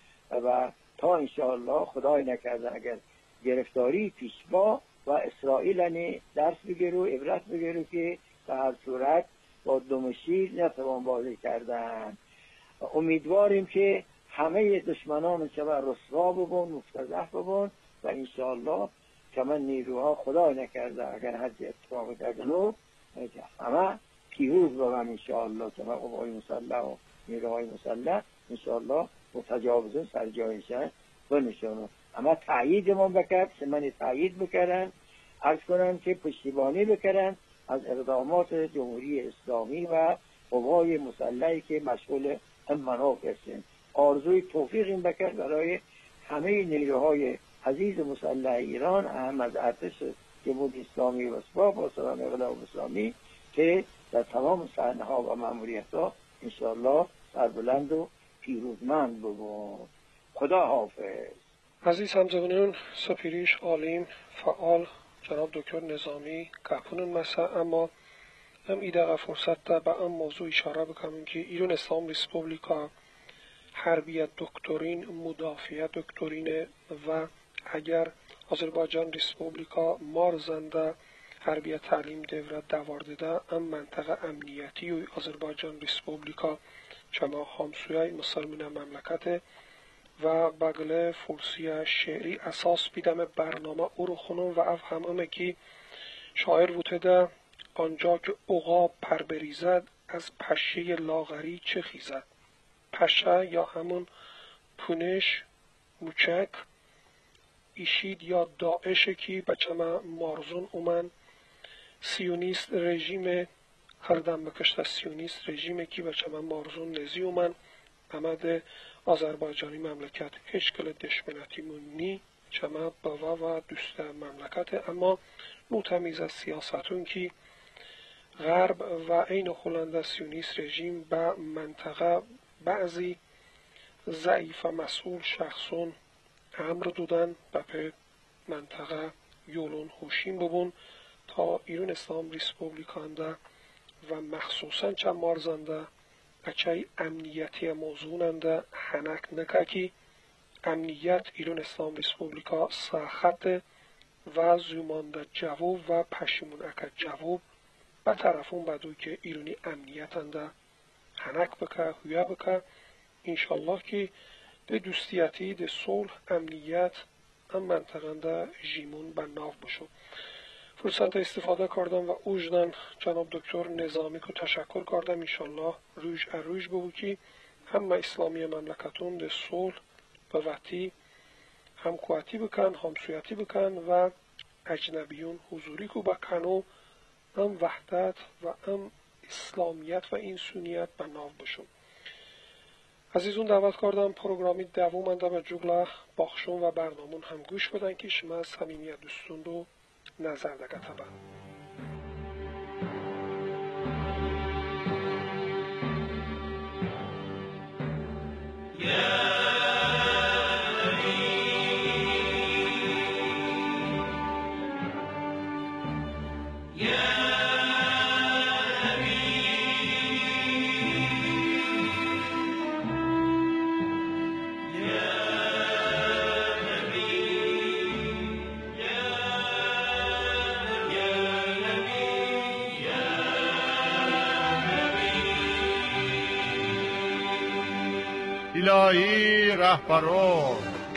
و تا انشاءالله خدای نکرده اگر گرفتاری پیشوا و اسرائیل درس بگیره و عبرت بگیره که به هر صورت با دمشیر نتوان بازی کردن. امیدواریم که همه دشمنان چما رسوا ببون مفتضح ببون و انشاءالله چما نیروها خدا نکرده اگر هر اتفاق کردنو همه پیروز ببن انشاءالله چما قوای مسلح و نیروهای مسلح انشاءالله متجاوزون سر جایشن بنشونو. اما تأیید من بکرد سمنی تأیید بکرن عرض کنن که پشتیبانی بکرن از اقدامات جمهوری اسلامی و قوای مسلحی که مسئول هم منافع هستند. آرزوی توفیق این بکرد برای همه نیروهای عزیز مسلح ایران اهم از ارتش جمهوری اسلامی و سپاه پاسداران انقلاب اسلامی که در تمام صحنه‌ها و مأموریت‌ها انشاءالله سربلند و پیروزمند بود. خدا حافظ. عزیز همزبانان، سپیریش عالم فعال جناب دکتر نظامی گپونن مسا اما هم ایده فرصت ده به ام موضوع اشاره بکنم که ایران اسلام ریسپوبلیکا حربیت دکترین مدافع دکترین و اگر آذربایجان ریسپوبلیکا مارزنده حربیت تعلیم دوره دوارده ده ام منطقه امنیتی و آذربایجان ریسپوبلیکا چما همسویه مصر من مملکت و بگله فرسی شعری اساس بیدم برنامه او رو خونم و اف همه که شاعر بوده آنجا که عقاب پر بریزد از پشه لاغری چه خیزد. پشه یا همون پونش موچک ایشید یا داعش که بچه ما مارزون اومن سیونیست رژیم هەردەم بەکەشتە سیونیست rejimekî بە çema marzûn nezî û min Emedê Azerbaycanî memleket hêçkile deşmenetî nî çema biva ve dûste memleketê ema nû temîze siyasetûn kî Gherb ve eyne xulenda siyonîst rejim be menteqe bazî ضعیف مسئول شخصون امر دادن و به منطقه یولون هوشین ببون تا ایران اسلام ریسپوبلیکانده و مخصوصا چند مارزنده اچای امنیتی موضوعننده هنک نکه کی امنیت ایران اسلام ریسپوبلیکا ساخت و زیمانده جواب و پشیمون اکد جواب به طرفون بدوی که ایرانی امنیتنده هنک بکه هویه بکه انشالله که به دوستیتی ده صلح امنیت ام منطقه جیمون به ناو بشو فرصت استفاده کردم و اوجدن جناب دکتر نظامی که تشکر کردم انشالله روش اروش ببو که همه اسلامی مملکتون ده صلح به وقتی هم قواتی بکن هم سویتی بکن و اجنبیون حضوری که بکن و ام وحدت و ام اسلامیت و انسانیت به ناو بشو عزیزون دعوت کردم پروگرامی دومنده به جگله باخشون و برنامون هم گوش بدن که شما صمیمیت دوستون رو نظر دگته با الهی رهبران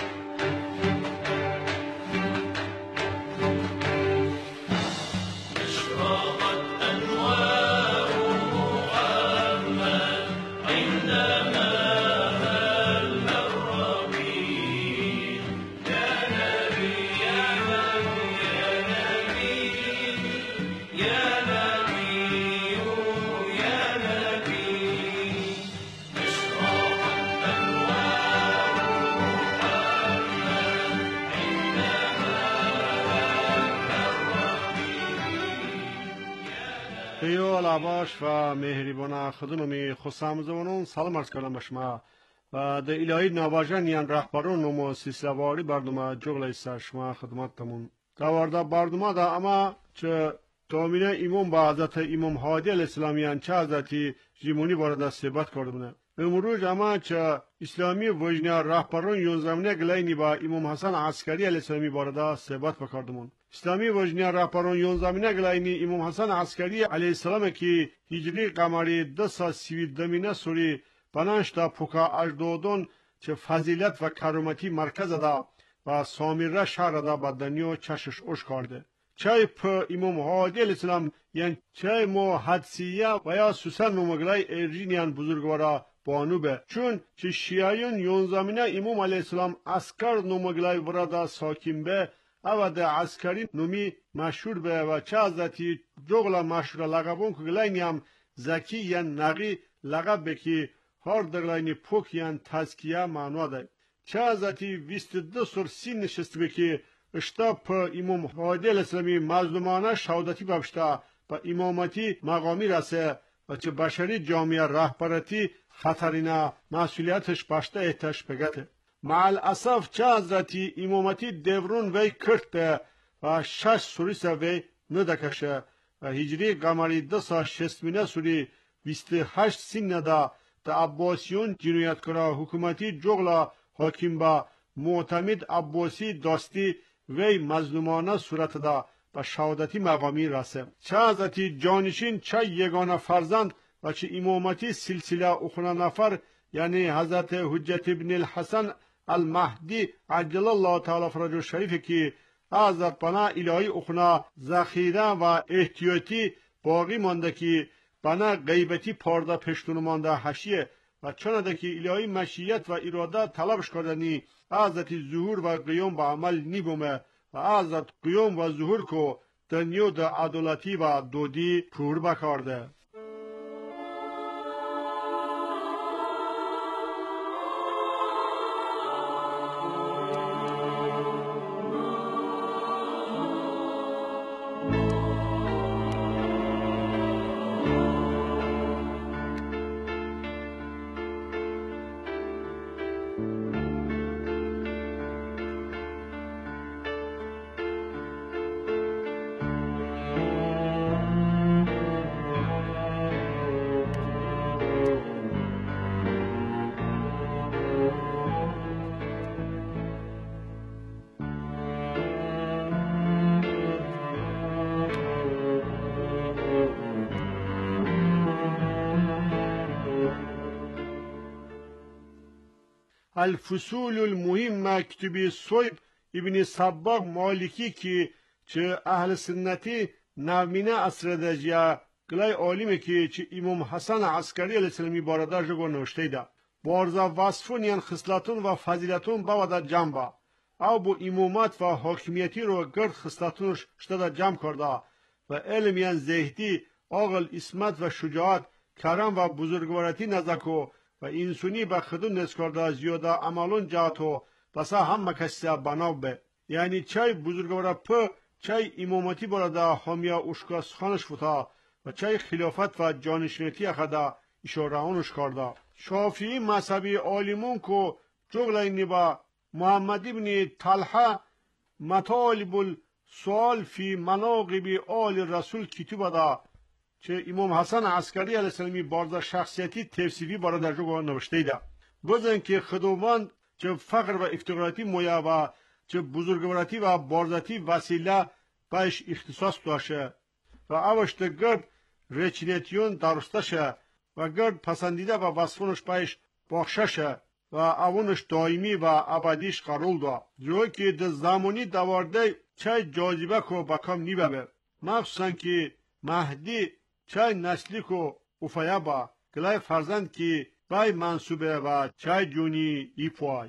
باش و مهربان خودنمی خسامزونون سلام عرض کردم به شما و در الهی نواجن یان رهبران و مؤسسه‌واری برنامه جغل است شما خدمتتون داورده برنامه دا اما چه تامینه امام با حضرت امام هادی علیه السلام چه حضرتی جیمونی وارد صحبت کردونه امروز اما چه اسلامی وجنه رهبران یونزمینه گلینی با امام حسن عسکری علیه السلام وارد صحبت بکردمون اسلامی وجنه رهبران یونزمینه گلینی امام حسن عسکری علیه السلام که هجری قمری دو سال سیوید دمینه سوری پنج تا پوکا اجدادون چه فضیلت و کرامتی مرکز دا و سامیره شهر دا با دنیا چشش اوش کرده چای په امام هادی علیه السلام یعنی چای مو حدسیه و یا سوسن ممگلای ارجینیان بزرگوارا بانوبه چون چه شیعیون یونزمینه امام علیه السلام اسکر نمگلای برادا ساکیم به او ده عسکری نومی مشهور به و چه حضرتی جغلا مشهور لقبون که گلینی هم زکی یا نقی لقب بکی هر دگلینی پوک یا تزکیه معنی ده چه حضرتی ویست دو سر سین نشست بکی اشتا پا امام هادی علیه السلامی مظلومانه شهادتی ببشتا با امامتی مقامی رسه و چه بشری جامعه رهبرتی خطرینه مسئولیتش باشته احتش بگته مع الاسف چه حضرتی امامتی دورون وی کرده و شش سوریس وی ندکشه و هجری قمری دو سا شستمینه سوری بیست هشت سین ندا تا عباسیون جنویت کرا حکومتی جغلا حاکم با معتمد عباسی داستی وی مظلومانه صورت دا و شهادتی مقامی رسه چه حضرتی جانشین چه یگانه فرزند و چه امامتی سلسله اخونا نفر یعنی حضرت حجت ابن الحسن المهدی عجل الله تعالی فرجه شریف که حضرت بنا الهی اخونا ذخیره و احتیاطی باقی مانده که بنا غیبتی پارده پشتون مانده حشیه و چنده که الهی مشیت و اراده طلبش کردنی حضرت ظهور و قیام به عمل نیبومه و حضرت قیام و ظهور کو دنیا د عدالتی و دودی پور بکارده الفصول المهم مکتوبی صویب ابن سباق مالکی که چه اهل سنتی نومینه اصر دجیا گلای عالمه که چه امام حسن عسکری علیه السلامی بارده جگو نوشته ده بارزا وصفون یعن خصلتون و فضیلتون باوده جنبه او با امامت و حاکمیتی رو گرد خصلتونش شده جمع کرده و علم یعن زهدی عقل اسمت و شجاعت کرم و بزرگوارتی نزدکو و انسانی به خودون نز کرده زیاده عملون جهتو بسا هم مکسی بناو به یعنی چای بزرگواره په چای امامتی براده حامیا اشکاس خانش فتا و چای خلافت و جانشینتی اخدا اشارهانش کرده شافعی مذهبی عالمون کو جغل با محمد ابن طلحه مطالب السؤال فی مناقب آل رسول کتب ده چه امام حسن عسکری علیه السلامی بارده شخصیتی تفسیری بارده در جگه نوشته ده گذن که خداوند چه فقر و افتقاراتی مویا و چه بزرگوارتی و بارزتی وسیله بهش اختصاص داشته و اوش ده گرد رچینتیون درسته شه و گرد پسندیده و وصفونش بهش باخشه شه و اونش دائمی و ابدیش قرول ده جوی که ده زمانی دوارده چه جاذبه کو بکام نیبه مخصوصا که مهدی چای نسلی کو افیا با گلای فرزند کی بای منصوبه و چای جونی ایپوای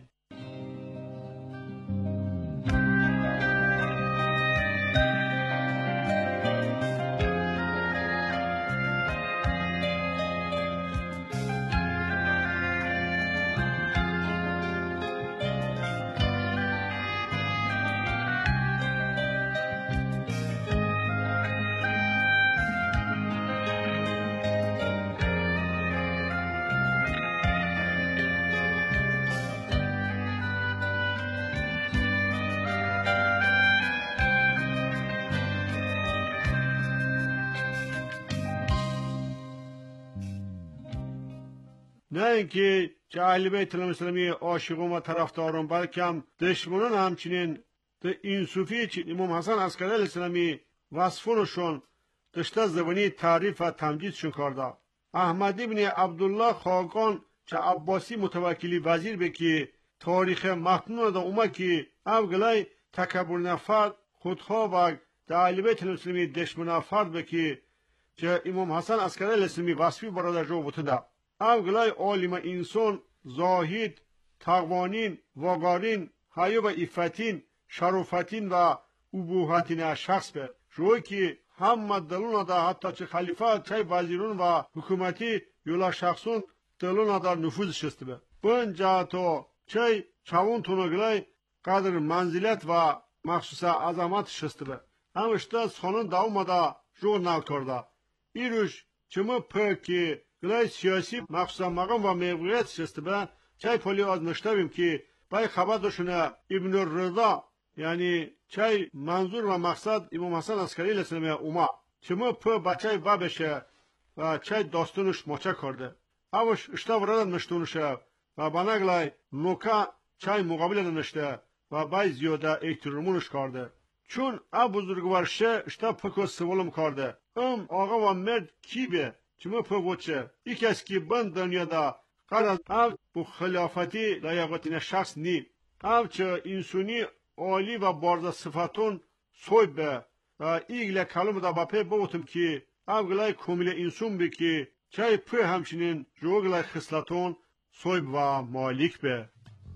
نه اینکه چه اهل بیت الاسلامی عاشقون و طرفداران بلکه دشمنان همچنین ده این صوفی چه امام حسن عسکری علیه السلامی وصفونشون دشته زبانی تعریف و تمجیدشون کرده احمد ابن عبدالله خاقان چه عباسی متوکلی وزیر به که تاریخ مخنون ده اومه که اوگلای تکبر نفرد خودخواه و ده اهل بیت الاسلامی دشمن فرد به که چه امام حسن عسکری علیه السلامی وصفی برادر جو بوده اوگلای عالم انسان زاهد تقوانین واگارین حیا و عفتین شرفتین و ابوهتین شخص به جوی که همه دلون دا حتی چه خلیفه چه وزیرون و حکومتی یولا شخصون دلون دا نفوذ شسته به بن جهتو چه چاون تونگلای قدر منزلت و مخصوص عظمت شسته به همشته خانون دا اومده جورنال کرده ایروش چمه پاکی گلای سیاسی مخصوصا مقام و موقعیت شسته به چای پولی از نشتبیم که بای خبر داشتونه ابن الرضا یعنی چای منظور و مقصد امام حسن عسکری علیه السلام اوما چمو پا بچه و بشه و چای داستانش مچه کرده اوش اشتا ورده نشتونشه و بناگلای نوکا چای مقابل نشته و بای زیاده احترامونش کرده چون اب بزرگوارشه اشتا پکو سوالم کرده ام آقا و مرد کی به چمو پا بوچه ای کس که بند دنیادا قرد او بو خلافتی لایقاتین شخص نی او چه انسونی عالی و بارد صفتون سوید به و ایگل کلم دا با پی بوتم که او گلای کمیل انسون بی که چای پی همچنین جو گلای خسلتون سوید و مالک به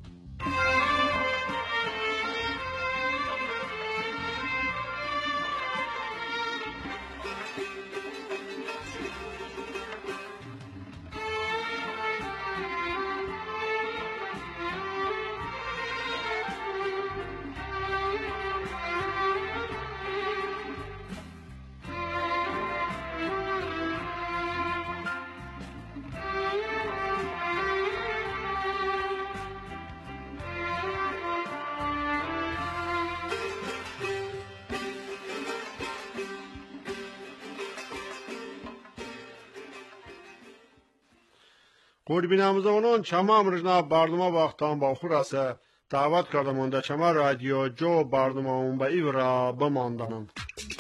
قربینامزانان چما امرجنا برنامه وقتان با خور است دعوت کردم در چما رادیو جو برنامه اون با ایورا بماندنم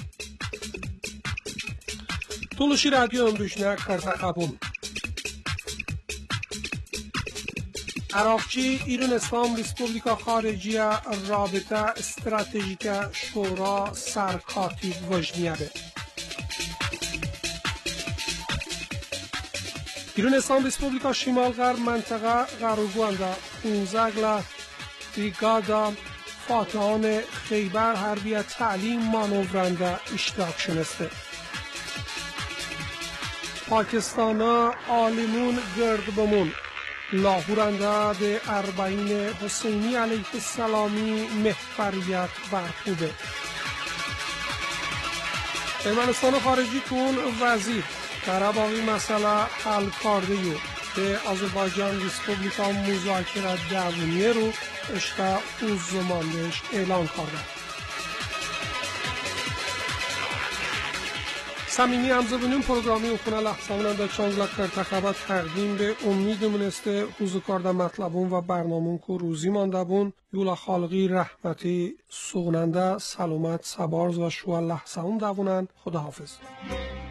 Tuluşi radyo ömrüşne karta kabul. عراقچی ایرانستان ریسپوبلیکا خارجیه رابطه استراتژیک شورا سرکاتیب وجنیبه. ایرانستان ریسپوبلیکا شمال غرب منطقه غروگوانده پونزگل بریگادا فاتحان خیبر حربی تعلیم مانورنده اشتراک شنسته. پاکستانا آلیمون گرد بمون لاهورنده به اربعین حسینی علیه السلامی محفریت برخوبه. ارمنستان خارجی کن وزیر قرباقی مسئله حل کرده یو به آذربایجان ریسپوبلیکا مذاکره دوونیه رو اشتا اوز زماندش اعلان کرده. صمیمی همزبونیم پروگرامی اخونه لحظمونم در چانگلا کرتخبت تقدیم به امید منسته حوزو کرده مطلبون و برنامون که روزی مانده بون یولا خالقی رحمتی سغننده سلامت سبارز و شوال لحظمون دوونن. خدا حافظ.